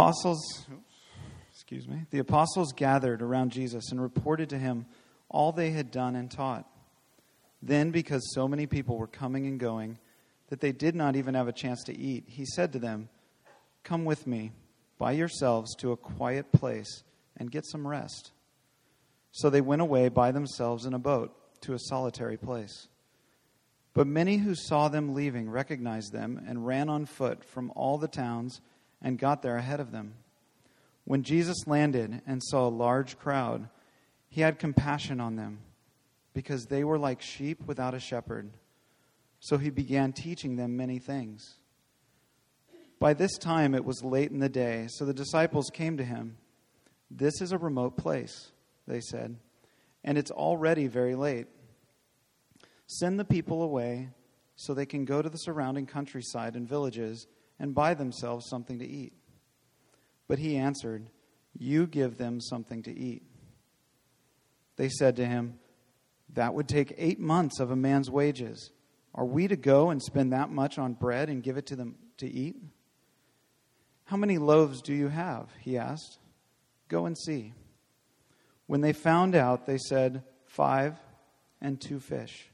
apostles gathered around Jesus and reported to him all they had done and taught. Then, because so many people were coming and going that they did not even have a chance to eat, he said to them, "Come with me by yourselves to a quiet place and get some rest." So they went away by themselves in a boat to a solitary place. But many who saw them leaving recognized them and ran on foot from all the towns and got there ahead of them. When Jesus landed and saw a large crowd, he had compassion on them because they were like sheep without a shepherd. So he began teaching them many things. By this time it was late in the day, so the disciples came to him. "This is a remote place," they said, "and it's already very late. Send the people away so they can go to the surrounding countryside and villages and buy themselves something to eat." But he answered, "You give them something to eat." They said to him, "That would take 8 months of a man's wages. Are we to go and spend that much on bread and give it to them to eat?" "How many loaves do you have?" he asked. "Go and see." When they found out, they said, 5 and 2 fish.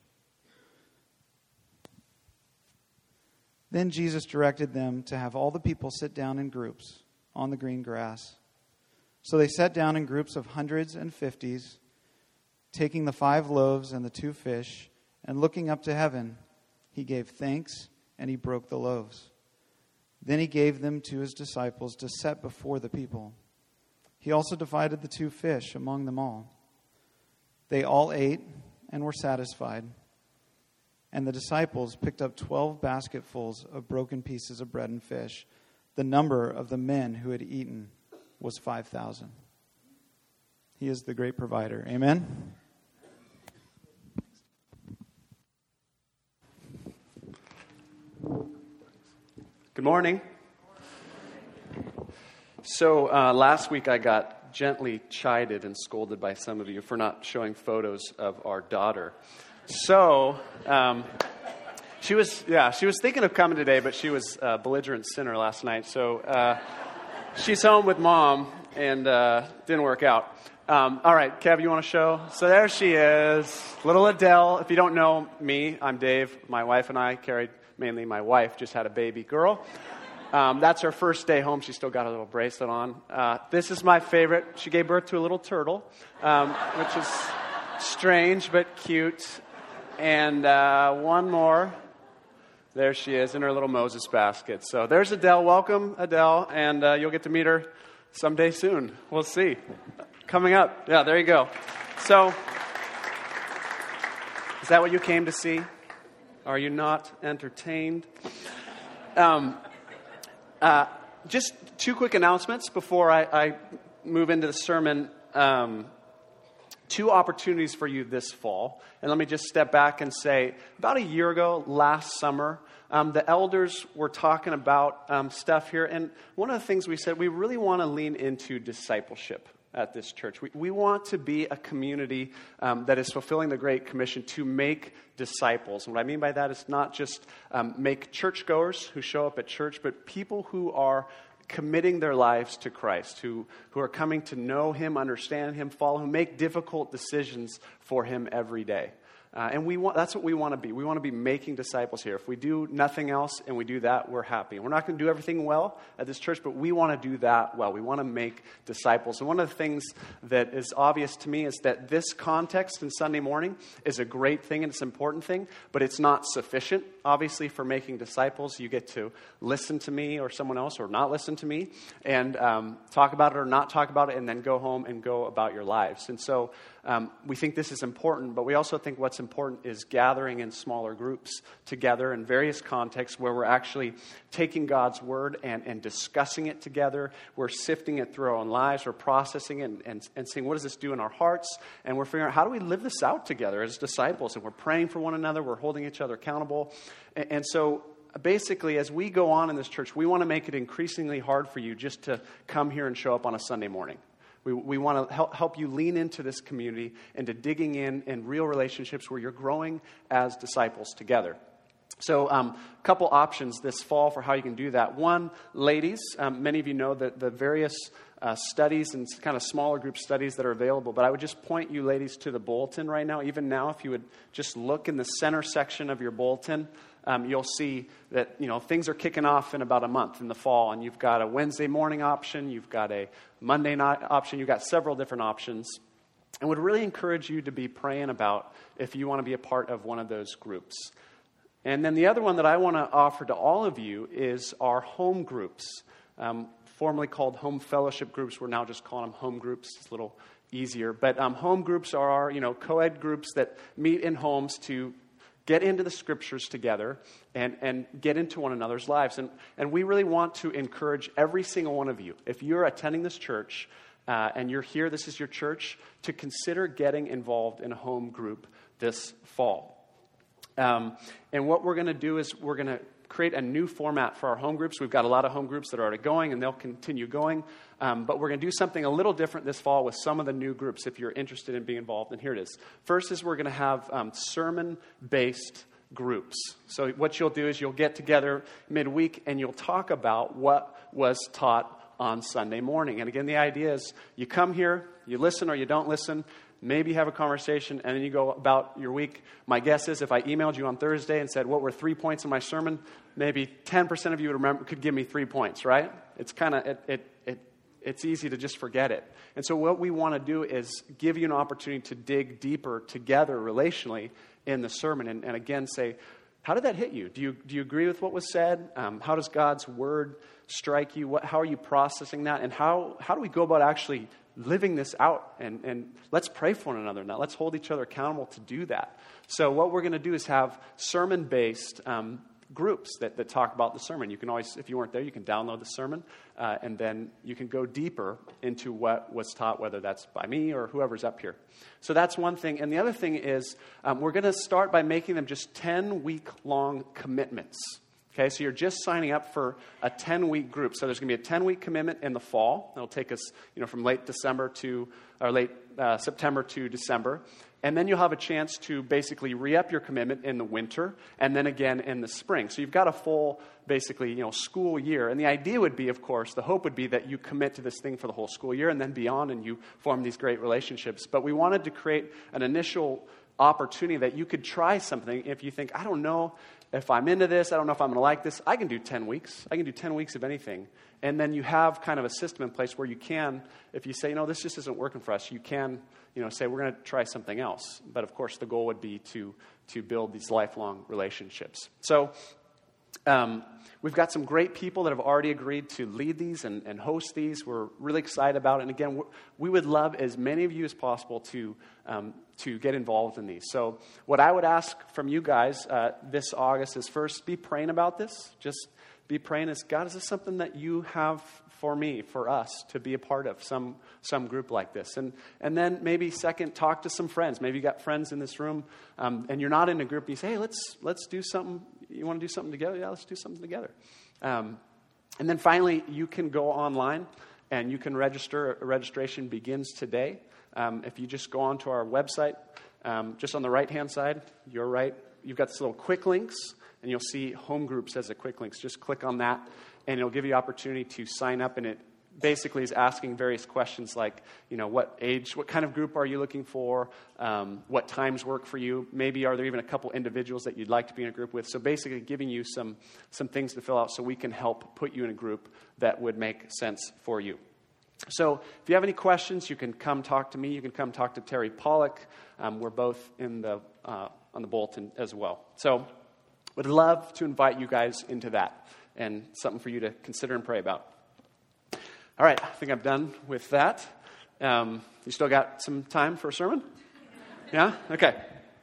Then Jesus directed them to have all the people sit down in groups on the green grass. So they sat down in groups of hundreds and fifties, taking the 5 loaves and the 2 fish, and looking up to heaven, he gave thanks and he broke the loaves. Then he gave them to his disciples to set before the people. He also divided the 2 fish among them all. They all ate and were satisfied. And the disciples picked up 12 basketfuls of broken pieces of bread and fish. The number of the men who had eaten was 5,000. He is the great provider. Amen? Good morning. So last week I got gently chided and scolded by some of you for not showing photos of our daughter. So she was thinking of coming today, but she was a belligerent sinner last night. So she's home with mom and didn't work out. All right, Kev, you want to show? So there she is, little Adele. If you don't know me, I'm Dave. My wife and I carried, mainly my wife, just had a baby girl. That's her first day home. She's still got a little bracelet on. This is my favorite. She gave birth to a little turtle, which is strange but cute. And one more. There she is in her little Moses basket. So there's Adele. Welcome, Adele. And you'll get to meet her someday soon. We'll see. Coming up. Yeah, there you go. So, is that what you came to see? Are you not entertained? Just 2 quick announcements before I move into the sermon. 2 opportunities for you this fall. And let me just step back and say, about a year ago, last summer, the elders were talking about stuff here. And one of the things we said, we really want to lean into discipleship at this church. We want to be a community that is fulfilling the Great Commission to make disciples. And what I mean by that is not just make churchgoers who show up at church, but people who are committing their lives to Christ, who are coming to know Him, understand Him, follow Him, make difficult decisions for Him every day. And that's what we want to be. We want to be making disciples here. If we do nothing else and we do that, we're happy. We're not going to do everything well at this church, but we want to do that well. We want to make disciples. And one of the things that is obvious to me is that this context in Sunday morning is a great thing and it's an important thing, but it's not sufficient, obviously, for making disciples. You get to listen to me or someone else or not listen to me and talk about it or not talk about it and then go home and go about your lives. And so we think this is important, but we also think what's important is gathering in smaller groups together in various contexts where we're actually taking God's word and discussing it together. We're sifting it through our own lives. We're processing it and seeing what does this do in our hearts. And we're figuring out how do we live this out together as disciples. And we're praying for one another. We're holding each other accountable. And so basically, as we go on in this church, we want to make it increasingly hard for you just to come here and show up on a Sunday morning. We want to help you lean into this community, into digging in real relationships where you're growing as disciples together. So a couple options this fall for how you can do that. One, ladies, many of you know that the various studies and kind of smaller group studies that are available, but I would just point you ladies to the bulletin right now. Even now, if you would just look in the center section of your bulletin, you'll see that, things are kicking off in about a month in the fall, and you've got a Wednesday morning option, you've got a Monday night option, you've got several different options. And would really encourage you to be praying about if you want to be a part of one of those groups. And then the other one that I want to offer to all of you is our home groups, formerly called home fellowship groups. We're now just calling them home groups. It's a little easier. But home groups are our, co-ed groups that meet in homes to get into the scriptures together and get into one another's lives. And we really want to encourage every single one of you, if you're attending this church and you're here, this is your church, to consider getting involved in a home group this fall. And what we're going to do is we're going to create a new format for our home groups. We've got a lot of home groups that are already going, and they'll continue going. But we're going to do something a little different this fall with some of the new groups if you're interested in being involved. And here it is. First is we're going to have sermon-based groups. So what you'll do is you'll get together midweek, and you'll talk about what was taught on Sunday morning. And again, the idea is you come here, you listen or you don't listen, maybe you have a conversation, and then you go about your week. My guess is if I emailed you on Thursday and said, what were 3 points in my sermon, maybe 10% of you could give me 3 points, right? It's kind of, it's easy to just forget it. And so what we want to do is give you an opportunity to dig deeper together relationally in the sermon and again say, how did that hit you? Do you agree with what was said? How does God's word strike you? How are you processing that? And how do we go about actually living this out? And let's pray for one another now. Let's hold each other accountable to do that. So what we're going to do is have sermon-based groups that talk about the sermon. You can always, if you weren't there, you can download the sermon, and then you can go deeper into what was taught, whether that's by me or whoever's up here. So that's one thing. And the other thing is we're going to start by making them just 10-week-long commitments. Okay, so you're just signing up for a 10-week group. So there's going to be a 10-week commitment in the fall. It'll take us, from late September to December. And then you'll have a chance to basically re-up your commitment in the winter and then again in the spring. So you've got a full, basically, school year. And the idea would be, of course, the hope would be that you commit to this thing for the whole school year and then beyond, and you form these great relationships. But we wanted to create an initial opportunity that you could try something if you think, I don't know if I'm into this, I don't know if I'm going to like this. I can do 10 weeks. I can do 10 weeks of anything. And then you have kind of a system in place where you can, if you say, this just isn't working for us, you can, say we're going to try something else. But of course, the goal would be to build these lifelong relationships. So we've got some great people that have already agreed to lead these and host these. We're really excited about it. And again, we would love as many of you as possible to get involved in these. So what I would ask from you guys this August is first, be praying about this. Just be praying as, God, is this something that you have for me, for us, to be a part of some group like this? And then maybe second, talk to some friends. Maybe you got friends in this room and you're not in a group. You say, hey, let's do something. You want to do something together? Yeah, let's do something together. And then finally, you can go online and you can register. Registration begins today. If you just go onto our website, just on the right-hand side, you've got this little quick links, and you'll see home groups as a quick links. Just click on that, and it'll give you opportunity to sign up, and it basically is asking various questions like, what age, what kind of group are you looking for, what times work for you, maybe are there even a couple individuals that you'd like to be in a group with. So basically giving you some things to fill out so we can help put you in a group that would make sense for you. So if you have any questions, you can come talk to me. You can come talk to Terry Pollock. We're both on the bulletin as well. So would love to invite you guys into that and something for you to consider and pray about. All right, I think I'm done with that. You still got some time for a sermon? Yeah? Okay.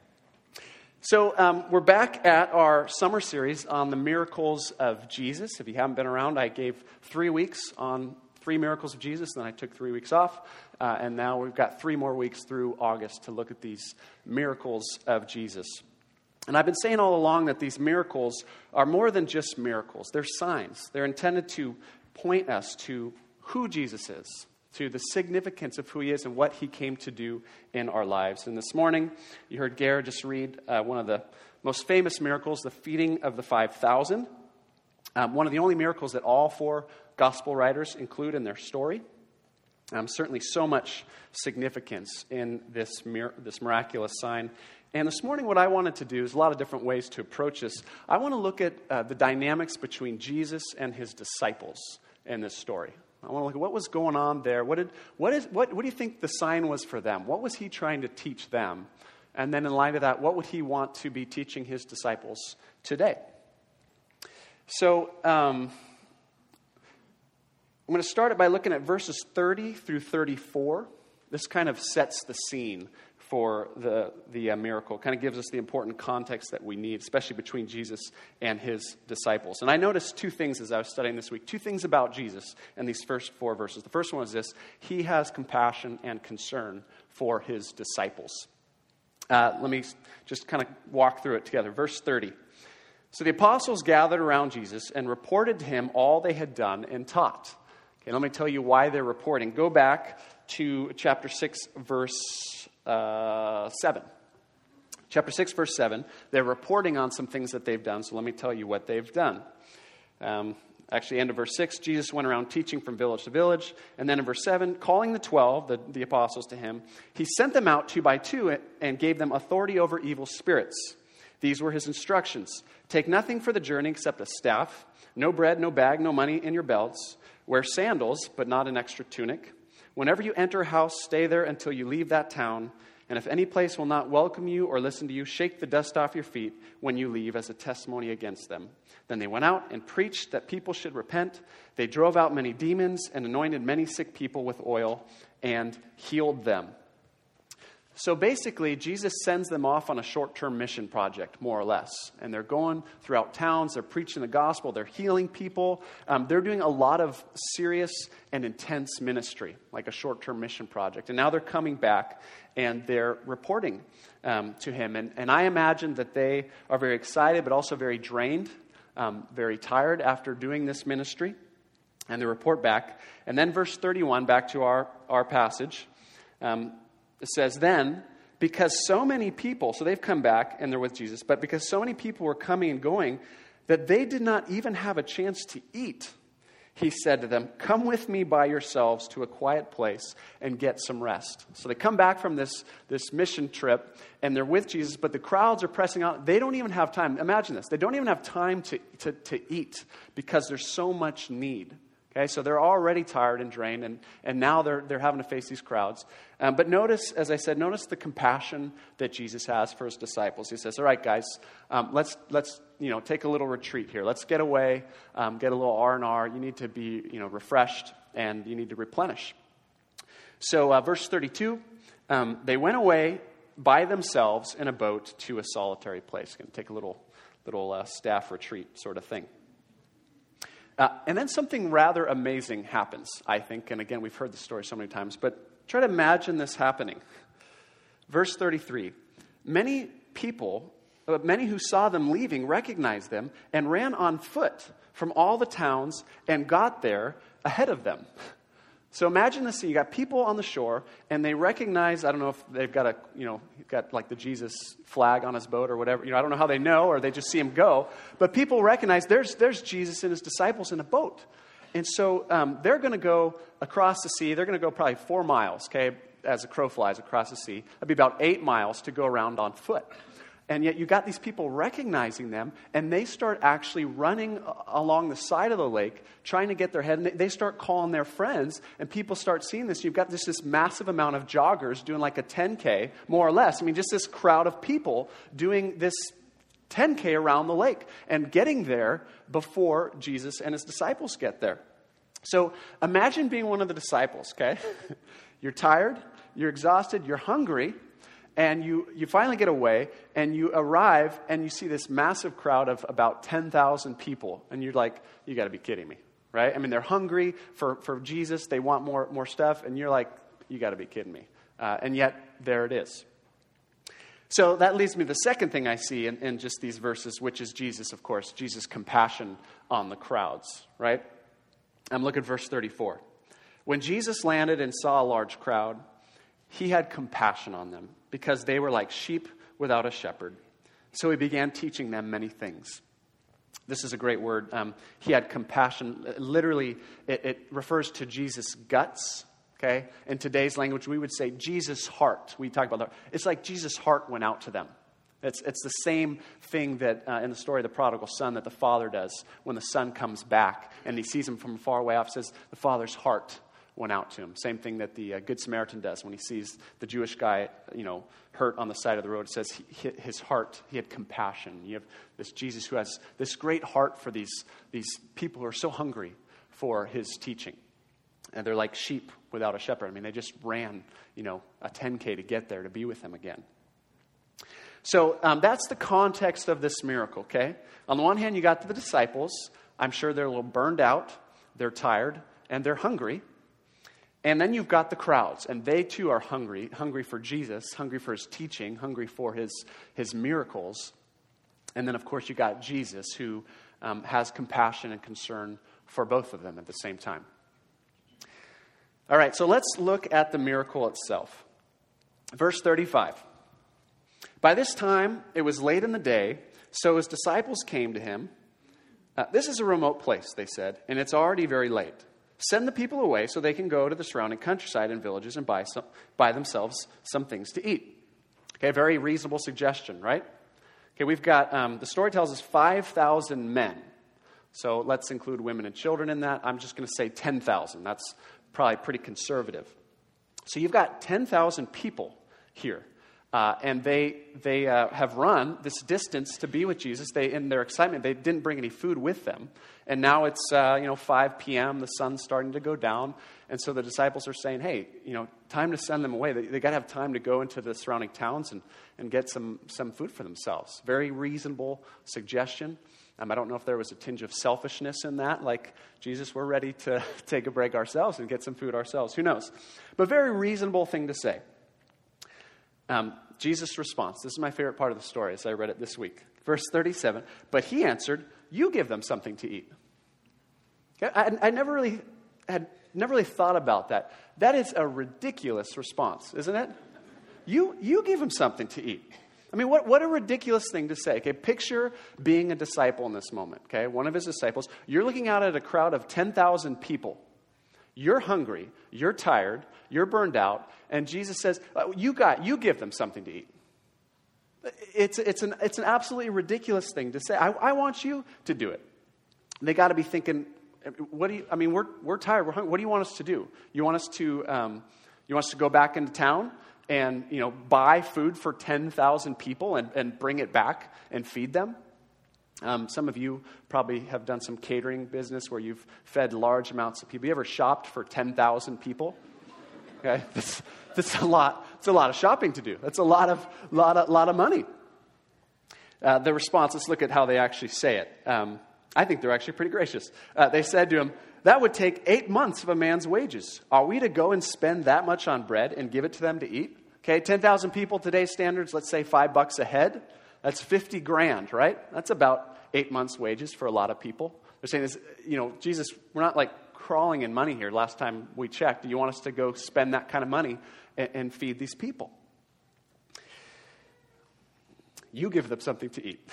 So we're back at our summer series on the miracles of Jesus. If you haven't been around, I gave 3 weeks on 3 miracles of Jesus, then I took 3 weeks off, and now we've got 3 more weeks through August to look at these miracles of Jesus. And I've been saying all along that these miracles are more than just miracles. They're signs. They're intended to point us to who Jesus is, to the significance of who he is and what he came to do in our lives. And this morning, you heard Garrett just read one of the most famous miracles, the feeding of the 5,000. One of the only miracles that all four gospel writers include in their story. Certainly so much significance in this miraculous sign. And this morning what I wanted to do is a lot of different ways to approach this. I want to look at the dynamics between Jesus and his disciples in this story. I want to look at what was going on there. What do you think the sign was for them? What was he trying to teach them? And then in light of that, what would he want to be teaching his disciples today? So I'm going to start it by looking at verses 30 through 34. This kind of sets the scene for the miracle. Kind of gives us the important context that we need, especially between Jesus and his disciples. And I noticed two things as I was studying this week. Two things about Jesus in these first four verses. The first one is this: he has compassion and concern for his disciples. Let me just kind of walk through it together. Verse 30. So the apostles gathered around Jesus and reported to him all they had done and taught. Okay, let me tell you why they're reporting. Go back to chapter 6, verse 7. Chapter 6, verse 7. They're reporting on some things that they've done, so let me tell you what they've done. Actually, end of verse 6, Jesus went around teaching from village to village. And then in verse 7, calling the 12, the apostles to him, he sent them out 2 by 2 and gave them authority over evil spirits. These were his instructions. Take nothing for the journey except a staff, no bread, no bag, no money in your belts. Wear sandals, but not an extra tunic. Whenever you enter a house, stay there until you leave that town. And if any place will not welcome you or listen to you, shake the dust off your feet when you leave as a testimony against them. Then they went out and preached that people should repent. They drove out many demons and anointed many sick people with oil and healed them. So basically, Jesus sends them off on a short-term mission project, more or less. And they're going throughout towns, they're preaching the gospel, they're healing people. They're doing a lot of serious and intense ministry, like a short-term mission project. And now they're coming back and they're reporting to him. And I imagine that they are very excited, but also very drained, very tired after doing this ministry. And they report back. And then verse 31, back to our passage, it says, then, because so many people, so they've come back and they're with Jesus, but because so many people were coming and going that they did not even have a chance to eat, he said to them, come with me by yourselves to a quiet place and get some rest. So they come back from this mission trip and they're with Jesus, but the crowds are pressing out. They don't even have time. Imagine this. They don't even have time to eat because there's so much need. Okay, so they're already tired and drained, and now they're having to face these crowds. But notice, as I said, notice the compassion that Jesus has for his disciples. He says, all right, guys, let's take a little retreat here. Let's get away, get a little R&R. You need to be refreshed, and you need to replenish. So verse 32, they went away by themselves in a boat to a solitary place. Going to take a little staff retreat sort of thing. And then something rather amazing happens, I think. And again, we've heard the story so many times, but try to imagine this happening. Verse 33, many who saw them leaving recognized them and ran on foot from all the towns and got there ahead of them. So imagine this scene. You got people on the shore, and they recognize, I don't know if they've got got like the Jesus flag on his boat or whatever. I don't know how they know, or they just see him go. But people recognize there's Jesus and his disciples in a boat. And so they're going to go across the sea. They're going to go probably 4 miles, okay, as a crow flies across the sea. That'd be about 8 miles to go around on foot. And yet you got these people recognizing them, and they start actually running along the side of the lake, trying to get their head, and they start calling their friends, and people start seeing this. You've got this massive amount of joggers doing like a 10K, more or less. I mean, just this crowd of people doing this 10K around the lake and getting there before Jesus and his disciples get there. So imagine being one of the disciples, okay? You're tired, you're exhausted, you're hungry, and you finally get away, and you arrive, and you see this massive crowd of about 10,000 people. And you're like, you got to be kidding me, right? I mean, they're hungry for Jesus. They want more stuff. And you're like, you got to be kidding me. And yet, there it is. So that leads me to the second thing I see in just these verses, which is Jesus, of course, Jesus' compassion on the crowds, right? I'm looking at verse 34. When Jesus landed and saw a large crowd, he had compassion on them because they were like sheep without a shepherd. So he began teaching them many things. This is a great word. He had compassion. Literally, it refers to Jesus' guts. Okay? In today's language, we would say Jesus' heart. We talk about that. It's like Jesus' heart went out to them. It's the same thing that in the story of the prodigal son that the father does when the son comes back and he sees him from far away off. It says the father's heart went out to him. Same thing that the Good Samaritan does when he sees the Jewish guy, hurt on the side of the road. It says his heart, he had compassion. You have this Jesus who has this great heart for these people who are so hungry for his teaching. And they're like sheep without a shepherd. I mean, they just ran, a 10K to get there to be with him again. So that's the context of this miracle, okay? On the one hand, you got the disciples. I'm sure they're a little burned out, they're tired, and they're hungry. And then you've got the crowds, and they too are hungry for Jesus, hungry for his teaching, hungry for his miracles. And then, of course, you got Jesus who has compassion and concern for both of them at the same time. All right, so let's look at the miracle itself. Verse 35. By this time, it was late in the day, so his disciples came to him. This is a remote place, they said, and it's already very late. Send the people away so they can go to the surrounding countryside and villages and buy themselves some things to eat. Okay, very reasonable suggestion, right? Okay, we've got, the story tells us 5,000 men. So let's include women and children in that. I'm just going to say 10,000. That's probably pretty conservative. So you've got 10,000 people here. And they have run this distance to be with Jesus. In their excitement, they didn't bring any food with them. And now it's 5 p.m. The sun's starting to go down, and so the disciples are saying, "Hey, time to send them away. They got to have time to go into the surrounding towns and get some food for themselves." Very reasonable suggestion. I don't know if there was a tinge of selfishness in that, like, Jesus, we're ready to take a break ourselves and get some food ourselves. Who knows? But very reasonable thing to say. Jesus' response. This is my favorite part of the story as I read it this week. Verse 37, but he answered, you give them something to eat. I never really thought about that. That is a ridiculous response, isn't it? You give them something to eat. I mean, what a ridiculous thing to say. Okay, picture being a disciple in this moment. Okay, one of his disciples. You're looking out at a crowd of 10,000 people. You're hungry, you're tired, you're burned out, and Jesus says, you give them something to eat. It's an absolutely ridiculous thing to say. I want you to do it. They got to be thinking, we're tired, we're hungry. What do you want us to do? You want us to go back into town and, buy food for 10,000 people and bring it back and feed them? Some of you probably have done some catering business where you've fed large amounts of people. You ever shopped for 10,000 people? Okay, that's a lot. It's a lot of shopping to do. That's a lot of money. The response. Let's look at how they actually say it. I think they're actually pretty gracious. They said to him, "That would take 8 months of a man's wages. Are we to go and spend that much on bread and give it to them to eat?" Okay, 10,000 people, today's standards. Let's say $5 a head. That's $50,000, right? That's about 8 months' wages for a lot of people. They're saying this, Jesus, we're not like crawling in money here. Last time we checked, do you want us to go spend that kind of money and feed these people? You give them something to eat.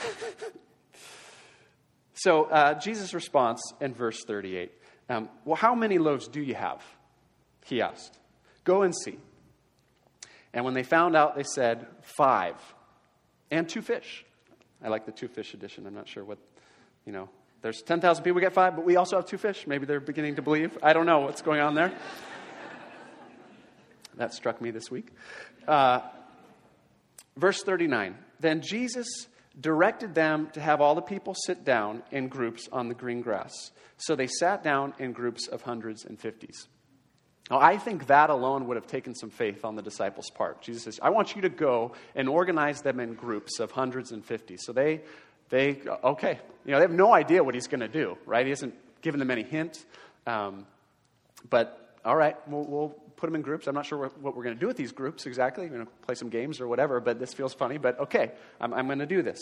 So Jesus' response in verse 38. Well, how many loaves do you have? He asked. Go and see. And when they found out, they said, 5. And 2 fish. I like the 2 fish edition. I'm not sure what, there's 10,000 people, we get 5, but we also have 2 fish. Maybe they're beginning to believe. I don't know what's going on there. That struck me this week. Verse 39. Then Jesus directed them to have all the people sit down in groups on the green grass. So they sat down in groups of hundreds and fifties. Now, I think that alone would have taken some faith on the disciples' part. Jesus says, I want you to go and organize them in groups of hundreds and fifties. So they okay. They have no idea what he's going to do, right? He hasn't given them any hint. But, all right, we'll put them in groups. I'm not sure what we're going to do with these groups exactly. We're going to play some games or whatever, but this feels funny. But, okay, I'm going to do this.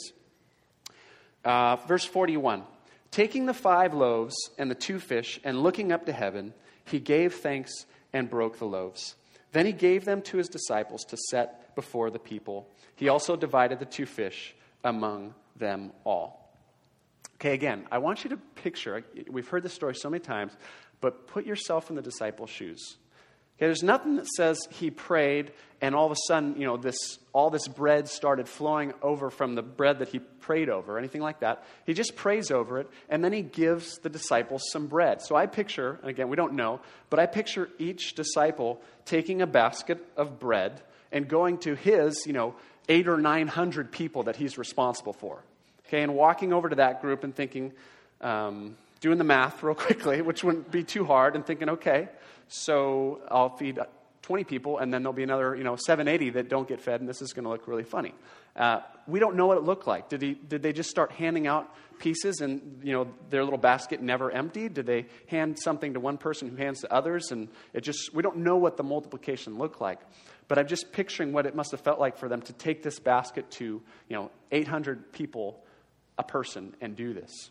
Verse 41. Taking the 5 loaves and the 2 fish and looking up to heaven, He gave thanks and broke the loaves. Then he gave them to his disciples to set before the people. He also divided the 2 fish among them all. Okay, again, I want you to picture, we've heard this story so many times, but put yourself in the disciples' shoes. Okay, there's nothing that says he prayed and all of a sudden, all this bread started flowing over from the bread that he prayed over, anything like that. He just prays over it, and then he gives the disciples some bread. So I picture, and again, we don't know, but I picture each disciple taking a basket of bread and going to his, 800 or 900 people that he's responsible for. Okay, and walking over to that group and thinking, doing the math real quickly, which wouldn't be too hard, and thinking, okay, so I'll feed 20 people, and then there'll be another, 780 that don't get fed, and this is going to look really funny. We don't know what it looked like. Did they just start handing out pieces, and their little basket never emptied? Did they hand something to one person who hands to others, and we don't know what the multiplication looked like. But I'm just picturing what it must have felt like for them to take this basket to 800 people a person and do this.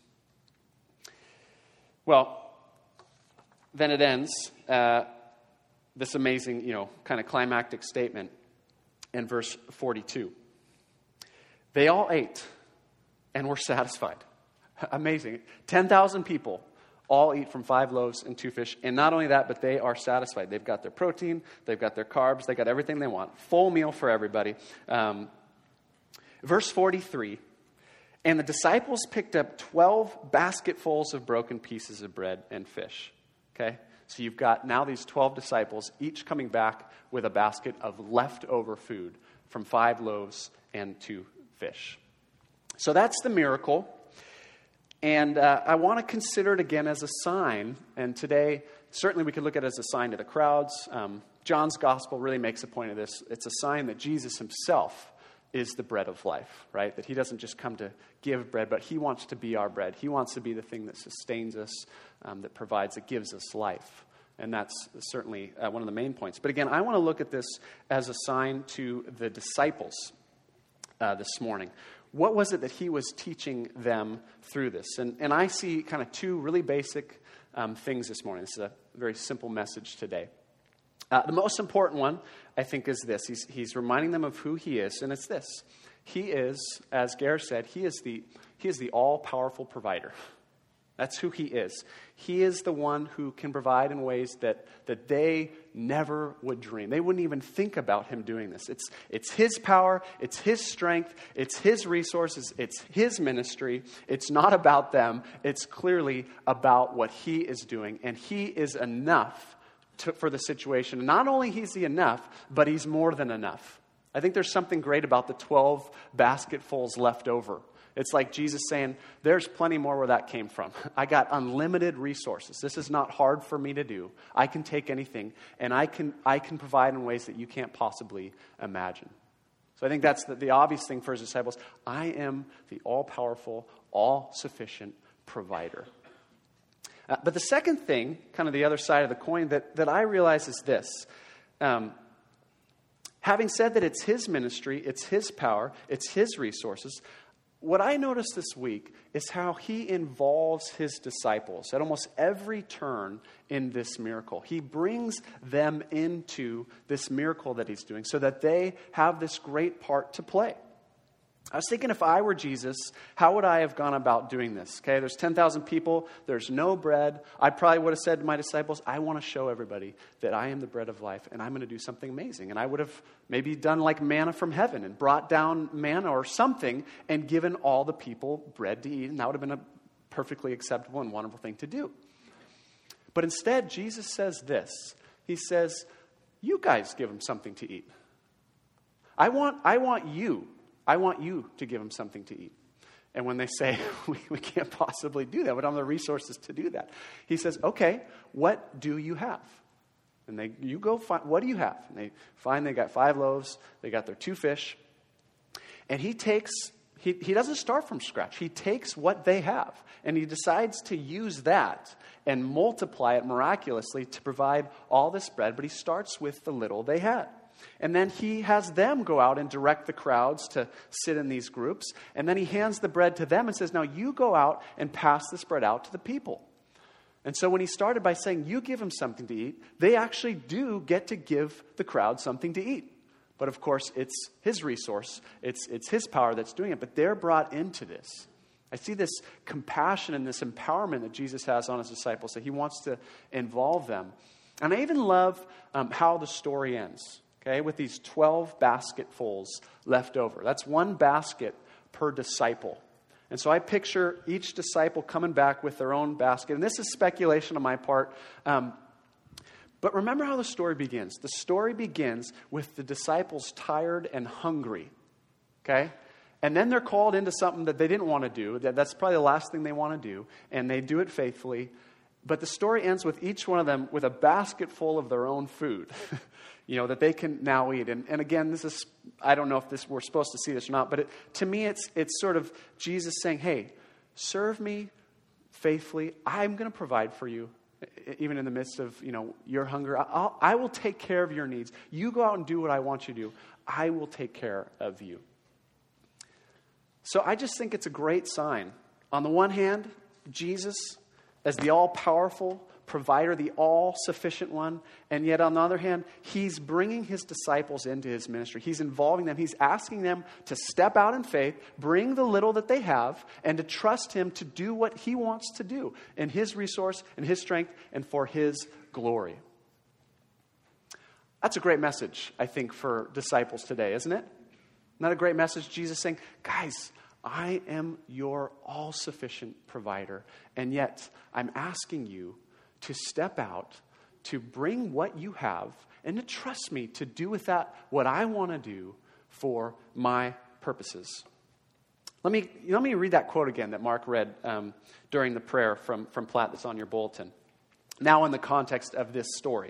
Well, then it ends, this amazing, kind of climactic statement in verse 42. They all ate and were satisfied. Amazing. 10,000 people all eat from 5 loaves and 2 fish. And not only that, but they are satisfied. They've got their protein, they've got their carbs, they've got everything they want. Full meal for everybody. Verse 43. And the disciples picked up 12 basketfuls of broken pieces of bread and fish. Okay? So you've got now these 12 disciples, each coming back with a basket of leftover food from 5 loaves and 2 fish. So that's the miracle. And I want to consider it again as a sign. And today, certainly we could look at it as a sign to the crowds. John's gospel really makes a point of this. It's a sign that Jesus himself is the bread of life, right? That he doesn't just come to give bread, but he wants to be our bread. He wants to be the thing that sustains us, that provides, that gives us life. And that's certainly one of the main points. But again, I want to look at this as a sign to the disciples this morning. What was it that he was teaching them through this? And I see kind of 2 really basic things this morning. This is a very simple message today. The most important one, I think, is this. He's reminding them of who he is, and it's this. He is, as Gare said, he is the all-powerful provider. That's who he is. He is the one who can provide in ways that they never would dream. They wouldn't even think about him doing this. It's his power, it's his strength, it's his resources, it's his ministry. It's not about them. It's clearly about what he is doing, and he is enough for the situation. And not only is he enough, but he's more than enough. I think there's something great about the 12 basketfuls left over. It's like Jesus saying, there's plenty more where that came from. I got unlimited resources. This is not hard for me to do. I can take anything, and I can provide in ways that you can't possibly imagine. So I think that's the obvious thing for his disciples. I am the all-powerful, all-sufficient provider. But the second thing, kind of the other side of the coin, that I realize is this. Having said that it's his ministry, it's his power, it's his resources, what I noticed this week is how he involves his disciples at almost every turn in this miracle. He brings them into this miracle that he's doing so that they have this great part to play. I was thinking, if I were Jesus, how would I have gone about doing this? Okay, there's 10,000 people. There's no bread. I probably would have said to my disciples, I want to show everybody that I am the bread of life, and I'm going to do something amazing. And I would have maybe done like manna from heaven and brought down manna or something and given all the people bread to eat. And that would have been a perfectly acceptable and wonderful thing to do. But instead, Jesus says this. He says, you guys give them something to eat. I want you to give them something to eat. And when they say, we can't possibly do that, we don't have the resources to do that. He says, okay, what do you have? And you go find, what do you have? And they find they got 5 loaves, they got their 2 fish. And he doesn't start from scratch. He takes what they have, and he decides to use that and multiply it miraculously to provide all this bread. But he starts with the little they had. And then he has them go out and direct the crowds to sit in these groups. And then he hands the bread to them and says, now you go out and pass this bread out to the people. And so when he started by saying, you give them something to eat, they actually do get to give the crowd something to eat. But of course, it's his resource. It's his power that's doing it. But they're brought into this. I see this compassion and this empowerment that Jesus has on his disciples, that he wants to involve them. And I even love how the story ends, okay, with these 12 basketfuls left over. That's one basket per disciple. And so I picture each disciple coming back with their own basket. And this is speculation on my part. But remember how the story begins. The story begins with the disciples tired and hungry, okay? And then they're called into something that they didn't want to do. That's probably the last thing they want to do. And they do it faithfully. But the story ends with each one of them with a basket full of their own food, that they can now eat. And again, this is, I don't know if we're supposed to see this or not, but to me it's sort of Jesus saying, hey, serve me faithfully. I'm going to provide for you, even in the midst of, your hunger. I will take care of your needs. You go out and do what I want you to do. I will take care of you. So I just think it's a great sign. On the one hand, Jesus as the all-powerful provider, the all-sufficient one. And yet on the other hand, he's bringing his disciples into his ministry. He's involving them. He's asking them to step out in faith, bring the little that they have, and to trust him to do what he wants to do in his resource and his strength and for his glory. That's a great message, I think, for disciples today, isn't it? Not a great message? Jesus saying, guys, I am your all-sufficient provider, and yet I'm asking you to step out, to bring what you have, and to trust me to do with that what I want to do for my purposes. Let me read that quote again that Mark read during the prayer from Platt that's on your bulletin. Now in the context of this story.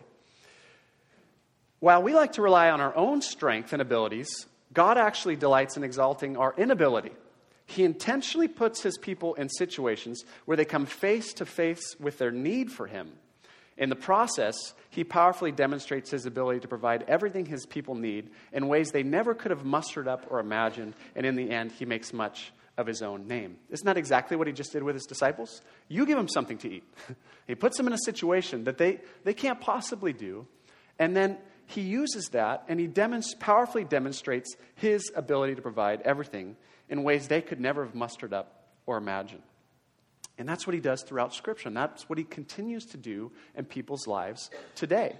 While we like to rely on our own strength and abilities, God actually delights in exalting our inability. He intentionally puts his people in situations where they come face to face with their need for him. In the process, he powerfully demonstrates his ability to provide everything his people need in ways they never could have mustered up or imagined, and in the end, he makes much of his own name. Isn't that exactly what he just did with his disciples? You give them something to eat. He puts them in a situation that they can't possibly do, and then he uses that, and he powerfully demonstrates his ability to provide everything in ways they could never have mustered up or imagined. And that's what he does throughout Scripture, and that's what he continues to do in people's lives today.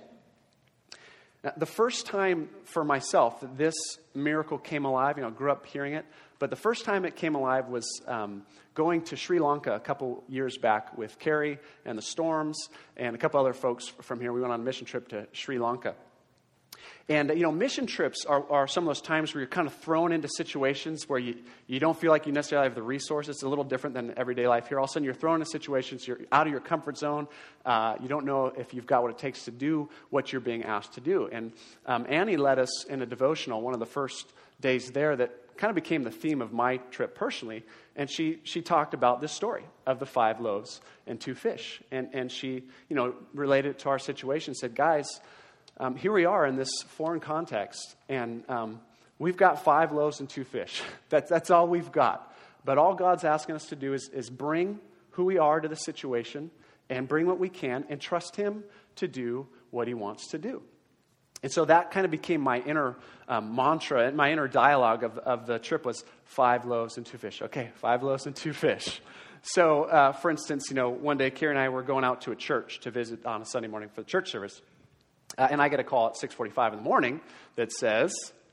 Now, the first time for myself that this miracle came alive, I grew up hearing it, but the first time it came alive was going to Sri Lanka a couple years back with Carrie and the Storms and a couple other folks from here. We went on a mission trip to Sri Lanka. And, mission trips are some of those times where you're kind of thrown into situations where you don't feel like you necessarily have the resources. It's a little different than everyday life here. All of a sudden, you're thrown into situations, you're out of your comfort zone. You don't know if you've got what it takes to do what you're being asked to do. And Annie led us in a devotional one of the first days there that kind of became the theme of my trip personally. And she talked about this story of the 5 loaves and 2 fish. And she, related it to our situation, said, guys, here we are in this foreign context, and we've got 5 loaves and 2 fish. That's all we've got. But all God's asking us to do is bring who we are to the situation and bring what we can and trust him to do what he wants to do. And so that kind of became my inner mantra, and my inner dialogue of the trip was 5 loaves and 2 fish. Okay, 5 loaves and 2 fish. So, for instance, one day Carrie and I were going out to a church to visit on a Sunday morning for the church service. And I get a call at 6:45 in the morning that says,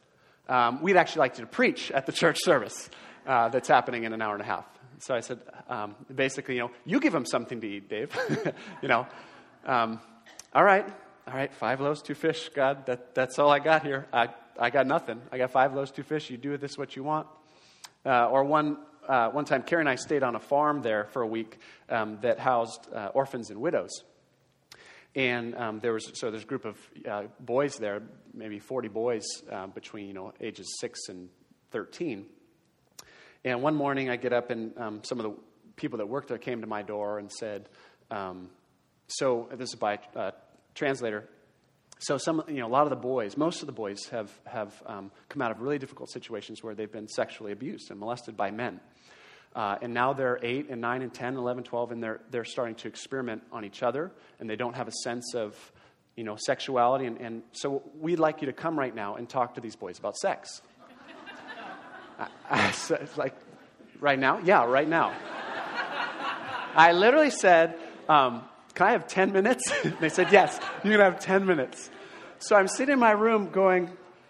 we'd actually like you to preach at the church service that's happening in an hour and a half. So I said, basically, you give them something to eat, Dave. All right, 5 loaves, 2 fish, God, that's all I got here. I got nothing. I got 5 loaves, 2 fish. You do with this what you want. Or one time, Carrie and I stayed on a farm there for a week that housed orphans and widows. And there's a group of boys there, maybe 40 boys between ages 6 and 13. And one morning I get up and some of the people that worked there came to my door and said, so this is by a translator. So a lot of the boys, most of the boys have come out of really difficult situations where they've been sexually abused and molested by men. And now they're 8 and 9 and 10, 11, 12, and they're starting to experiment on each other, and they don't have a sense of, sexuality. And so we'd like you to come right now and talk to these boys about sex. So it's like, right now? Yeah, right now. I literally said, can I have 10 minutes? They said, yes, you can have 10 minutes. So I'm sitting in my room going,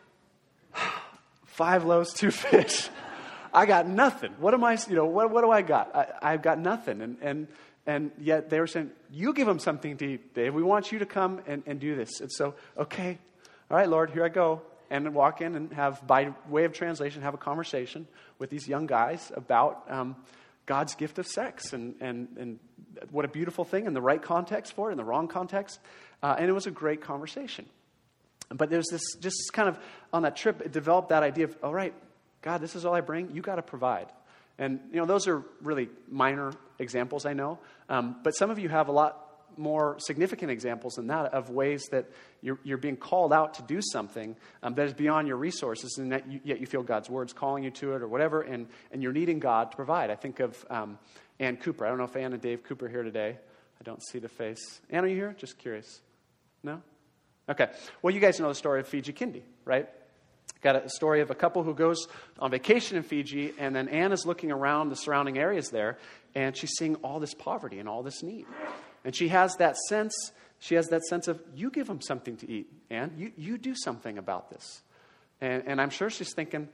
5 loaves, 2 fish. I got nothing. What am I, what do I got? I've got nothing. And yet they were saying, you give them something to eat, Dave. We want you to come and do this. And so, okay, all right, Lord, here I go. And walk in and have, by way of translation, have a conversation with these young guys about God's gift of sex and what a beautiful thing in the right context for it, in the wrong context. And it was a great conversation. But there's this, just kind of on that trip, it developed that idea of, all right, God, this is all I bring. You got to provide. And, those are really minor examples, I know. But some of you have a lot more significant examples than that of ways that you're being called out to do something that is beyond your resources, and that yet you feel God's word's calling you to it or whatever, and you're needing God to provide. I think of Ann Cooper. I don't know if Ann and Dave Cooper are here today. I don't see the face. Ann, are you here? Just curious. No? Okay. Well, you guys know the story of Fiji Kindi, right? Got a story of a couple who goes on vacation in Fiji, and then Ann is looking around the surrounding areas there, and she's seeing all this poverty and all this need. And she has that sense of, you give them something to eat, Ann. You do something about this. And I'm sure she's thinking,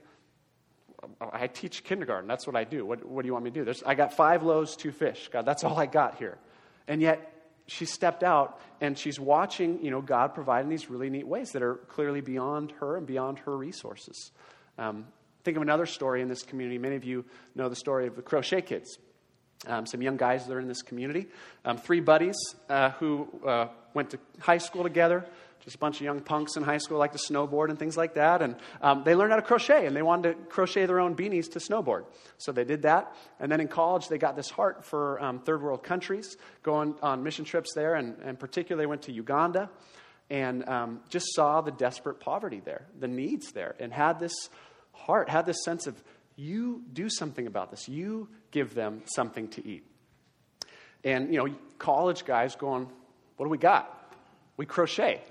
I teach kindergarten. That's what I do. What do you want me to do? I got 5 loaves, 2 fish. God, that's all I got here. And yet she stepped out and she's watching, God provide in these really neat ways that are clearly beyond her and beyond her resources. Think of another story in this community. Many of you know the story of the Crochet Kids. Some young guys that are in this community. 3 buddies who went to high school together. Just a bunch of young punks in high school like to snowboard and things like that. And they learned how to crochet, and they wanted to crochet their own beanies to snowboard. So they did that. And then in college, they got this heart for third world countries, going on mission trips there. And particularly, they went to Uganda and just saw the desperate poverty there, the needs there, and had this heart, had this sense of, you do something about this. You give them something to eat. And, college guys going, what do we got? We crochet.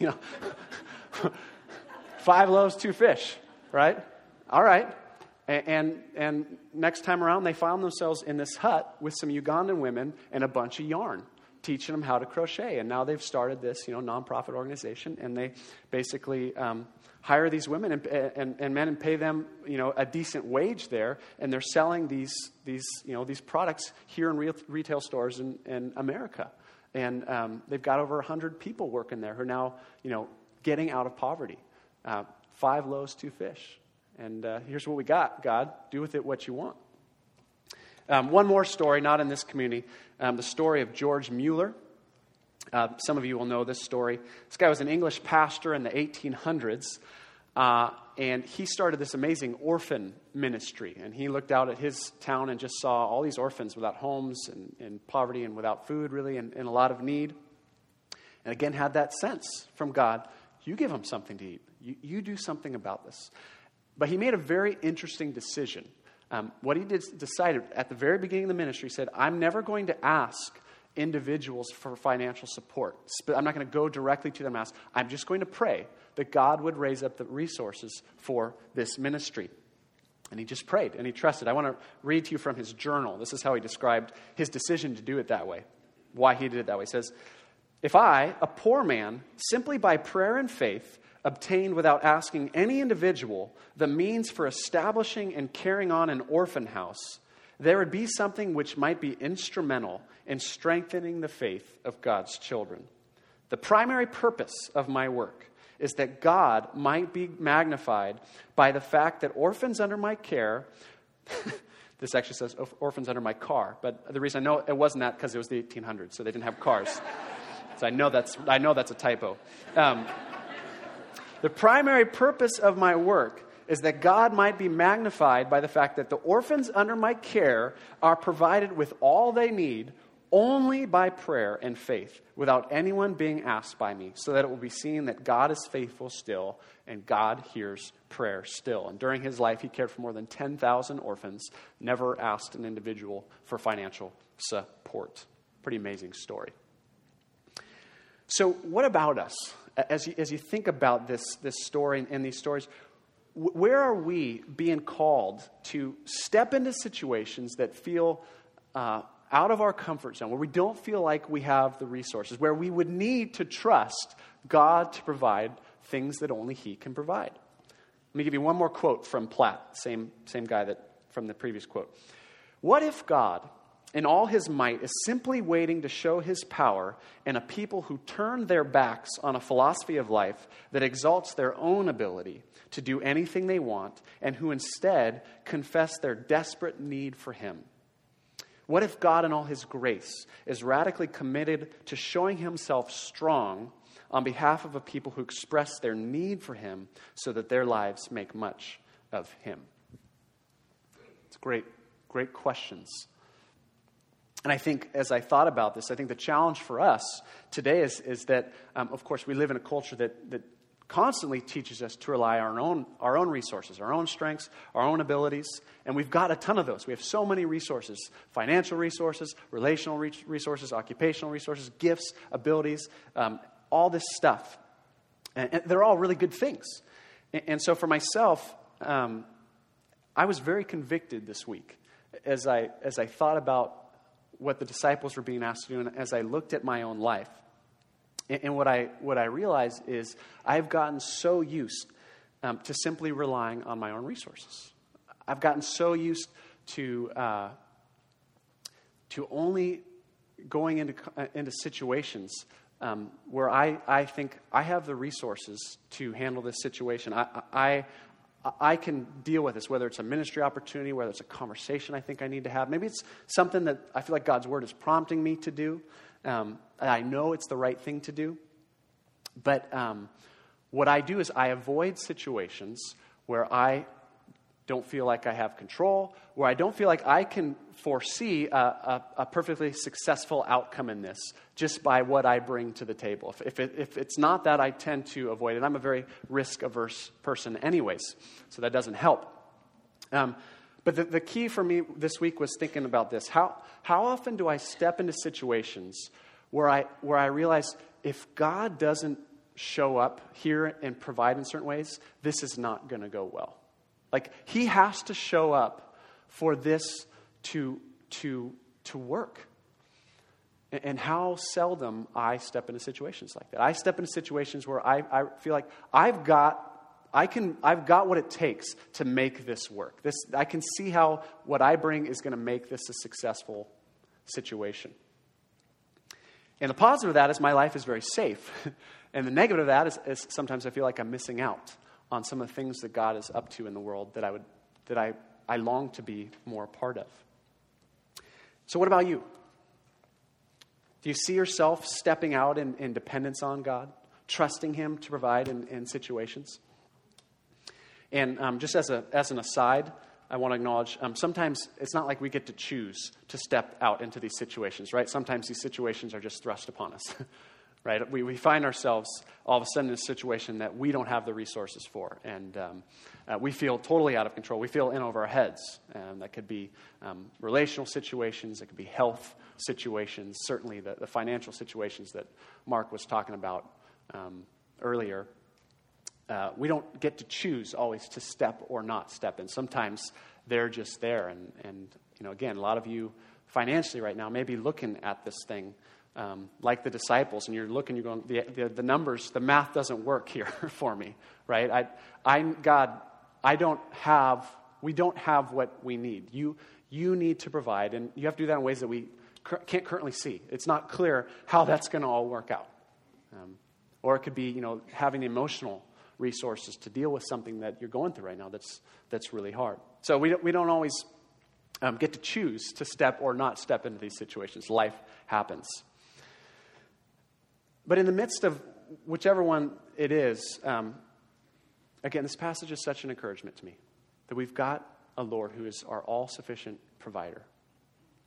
5 loaves, 2 fish, right? All right. And next time around, they found themselves in this hut with some Ugandan women and a bunch of yarn, teaching them how to crochet. And now they've started this, nonprofit organization, and they basically hire these women and men and pay them, a decent wage there, and they're selling these products here in retail stores in America. And they've got over 100 people working there who are now, getting out of poverty. 5 loaves, 2 fish. And here's what we got, God. Do with it what you want. One more story, not in this community. The story of George Mueller. Some of you will know this story. This guy was an English pastor in the 1800s. And he started this amazing orphan ministry. And he looked out at his town and just saw all these orphans without homes and poverty and without food, really, and a lot of need. And again, had that sense from God, you give them something to eat. You do something about this. But he made a very interesting decision. What he decided at the very beginning of the ministry, he said, I'm never going to ask individuals for financial support. I'm not going to go directly to them and ask. I'm just going to pray that God would raise up the resources for this ministry. And he just prayed and he trusted. I want to read to you from his journal. This is how he described his decision to do it that way, why he did it that way. He says, if I, a poor man, simply by prayer and faith, obtained without asking any individual the means for establishing and carrying on an orphan house, there would be something which might be instrumental in strengthening the faith of God's children. The primary purpose of my work is that God might be magnified by the fact that orphans under my care, this actually says orphans under my car, but the reason I know it wasn't that because it was the 1800s, so they didn't have cars. So I know that's a typo. The primary purpose of my work is that God might be magnified by the fact that the orphans under my care are provided with all they need only by prayer and faith, without anyone being asked by me, so that it will be seen that God is faithful still, and God hears prayer still. And during his life, he cared for more than 10,000 orphans, never asked an individual for financial support. Pretty amazing story. So what about us? As you think about this story and these stories, where are we being called to step into situations that feel out of our comfort zone, where we don't feel like we have the resources, where we would need to trust God to provide things that only he can provide? Let me give you one more quote from Platt, same guy that from the previous quote. What if God, in all his might, is simply waiting to show his power in a people who turn their backs on a philosophy of life that exalts their own ability to do anything they want, and who instead confess their desperate need for him? What if God, in all his grace, is radically committed to showing himself strong on behalf of a people who express their need for him so that their lives make much of him? It's great questions. And I think as I thought about this, I think the challenge for us today is that, of course, we live in a culture that constantly teaches us to rely on our own resources, our own strengths, our own abilities. And we've got a ton of those. We have so many resources: financial resources, relational resources, occupational resources, gifts, abilities, all this stuff. And they're all really good things. And so for myself, I was very convicted this week as I thought about what the disciples were being asked to do, and as I looked at my own life. And what I realized is I've gotten so used to simply relying on my own resources. I've gotten so used to only going into situations where I think I have the resources to handle this situation. I can deal with this, whether it's a ministry opportunity, whether it's a conversation I think I need to have. Maybe it's something that I feel like God's word is prompting me to do. I know it's the right thing to do. But what I do is I avoid situations where I don't feel like I have control, where I don't feel like I can foresee a perfectly successful outcome in this just by what I bring to the table. If it's not that, I tend to avoid it. I'm a very risk-averse person anyways, so that doesn't help. But the key for me this week was thinking about this. How often do I step into situations where I realize if God doesn't show up here and provide in certain ways, this is not going to go well? Like, he has to show up for this to work. And how seldom I step into situations like that. I step into situations where I feel like I've got what it takes to make this work. I can see how what I bring is going to make this a successful situation. And the positive of that is my life is very safe. And the negative of that is sometimes I feel like I'm missing out on some of the things that God is up to in the world that I long to be more a part of. So what about you? Do you see yourself stepping out in dependence on God, trusting him to provide in situations? And just as an aside, I want to acknowledge, sometimes it's not like we get to choose to step out into these situations, right? Sometimes these situations are just thrust upon us, right? We find ourselves all of a sudden in a situation that we don't have the resources for, and we feel totally out of control. We feel in over our heads. That could be relational situations, it could be health situations, certainly the financial situations that Mark was talking about earlier. We don't get to choose always to step or not step in. Sometimes they're just there. And again, a lot of you financially right now may be looking at this thing like the disciples, and you're looking, you're going, the numbers, the math doesn't work here for me, right? We don't have what we need. You need to provide, and you have to do that in ways that we can't currently see. It's not clear how that's going to all work out. Or it could be, having the emotional resources to deal with something that you're going through right now that's really hard. So we don't always get to choose to step or not step into these situations. Life happens. But in the midst of whichever one it is, again, this passage is such an encouragement to me that we've got a Lord who is our all-sufficient provider.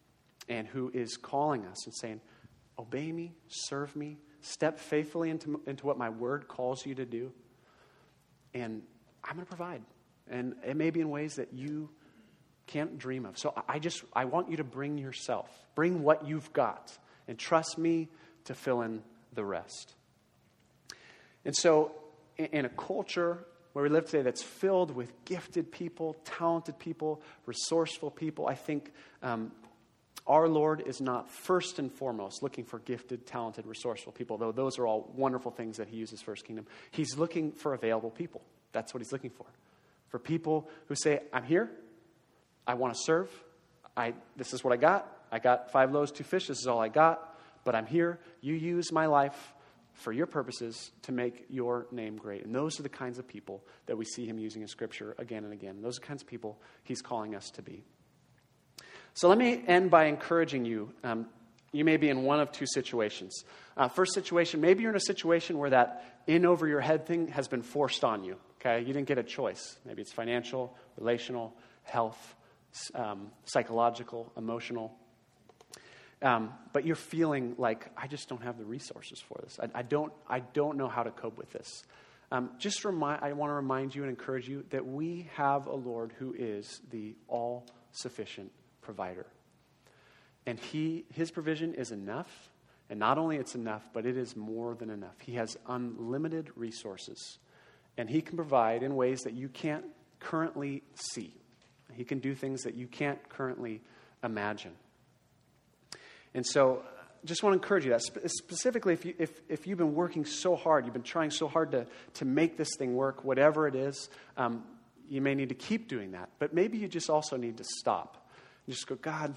and who is calling us and saying, obey me, serve me, step faithfully into what my word calls you to do, and I'm going to provide. And it may be in ways that you can't dream of. So I want you to bring yourself, bring what you've got, and trust me to fill in the rest. And so in a culture where we live today that's filled with gifted people, talented people, resourceful people, I think our Lord is not first and foremost looking for gifted, talented, resourceful people, though those are all wonderful things that he uses for his kingdom. He's looking for available people. That's what he's looking for. For people who say, I'm here, I want to serve, this is what I got. I got 5 loaves, 2 fish, this is all I got, but I'm here. You use my life for your purposes to make your name great. And those are the kinds of people that we see him using in Scripture again and again. Those are the kinds of people he's calling us to be. So let me end by encouraging you. You may be in one of 2 situations. First situation, maybe you're in a situation where that in over your head thing has been forced on you. Okay, you didn't get a choice. Maybe it's financial, relational, health, psychological, emotional. But you're feeling like, I just don't have the resources for this. I don't know how to cope with this. I want to remind you and encourage you that we have a Lord who is the all-sufficient provider. And his provision is enough. And not only it's enough, but it is more than enough. He has unlimited resources. And he can provide in ways that you can't currently see. He can do things that you can't currently imagine. And so just want to encourage you that specifically if you've been working so hard, you've been trying so hard to make this thing work, whatever it is, you may need to keep doing that. But maybe you just also need to stop and just go, God,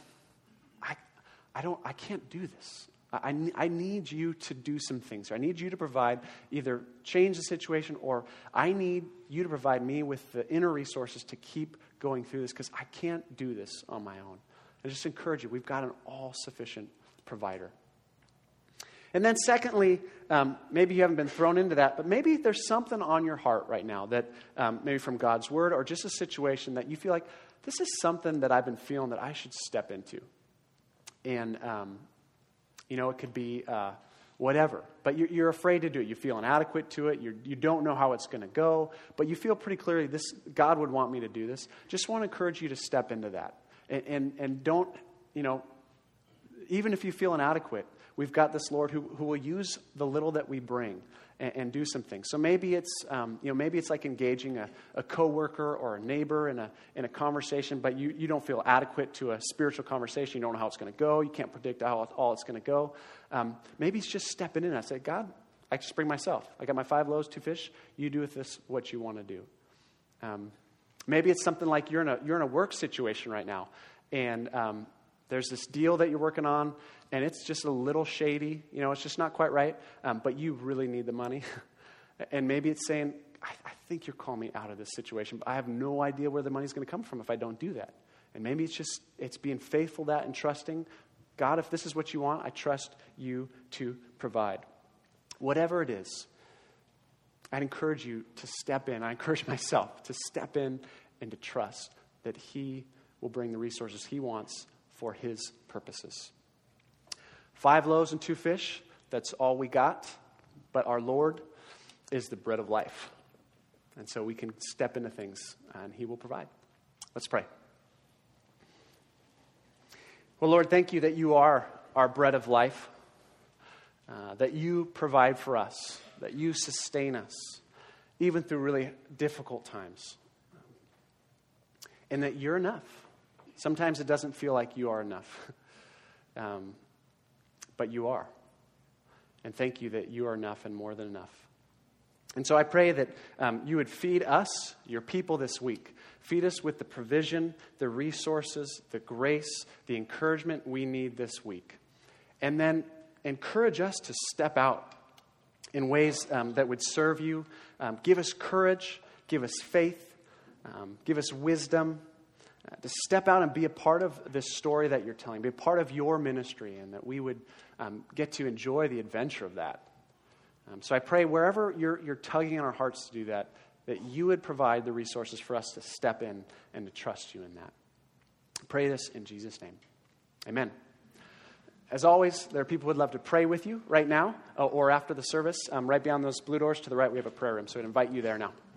I can't do this. I need you to do some things. I need you to provide, either change the situation, or I need you to provide me with the inner resources to keep going through this, because I can't do this on my own. I just encourage you, we've got an all-sufficient provider. And then secondly, maybe you haven't been thrown into that, but maybe there's something on your heart right now that maybe from God's word, or just a situation that you feel like, this is something that I've been feeling that I should step into. And it could be whatever, but you're afraid to do it. You feel inadequate to it. You don't know how it's going to go, but you feel pretty clearly God would want me to do this. Just want to encourage you to step into that. And don't, even if you feel inadequate, we've got this Lord who will use the little that we bring and do some things. So maybe it's like engaging a coworker or a neighbor in a conversation, but you don't feel adequate to a spiritual conversation. You don't know how it's going to go. You can't predict how all it's going to go. Maybe it's just stepping in. I say, God, I just bring myself. I got my 5 loaves, 2 fish. You do with this what you want to do. Maybe it's something like you're in a work situation right now, and there's this deal that you're working on, and it's just a little shady. It's just not quite right, but you really need the money. And maybe it's saying, I think you're calling me out of this situation, but I have no idea where the money's going to come from if I don't do that. And maybe it's being faithful to that and trusting, God, if this is what you want, I trust you to provide. Whatever it is, I'd encourage you to step in. I encourage myself to step in and to trust that he will bring the resources he wants for his purposes. 5 loaves and 2 fish, that's all we got. But our Lord is the bread of life. And so we can step into things and he will provide. Let's pray. Well, Lord, thank you that you are our bread of life, that you provide for us, that you sustain us, even through really difficult times, and that you're enough. Sometimes it doesn't feel like you are enough, but you are. And thank you that you are enough and more than enough. And so I pray that you would feed us, your people, this week. Feed us with the provision, the resources, the grace, the encouragement we need this week. And then encourage us to step out in ways that would serve you. Give us courage, give us faith, give us wisdom to step out and be a part of this story that you're telling, be a part of your ministry, and that we would get to enjoy the adventure of that. So I pray wherever you're tugging on our hearts to do that you would provide the resources for us to step in and to trust you in that. I pray this in Jesus' name. Amen. As always, there are people who would love to pray with you right now or after the service. Right beyond those blue doors to the right, we have a prayer room, so I'd invite you there now.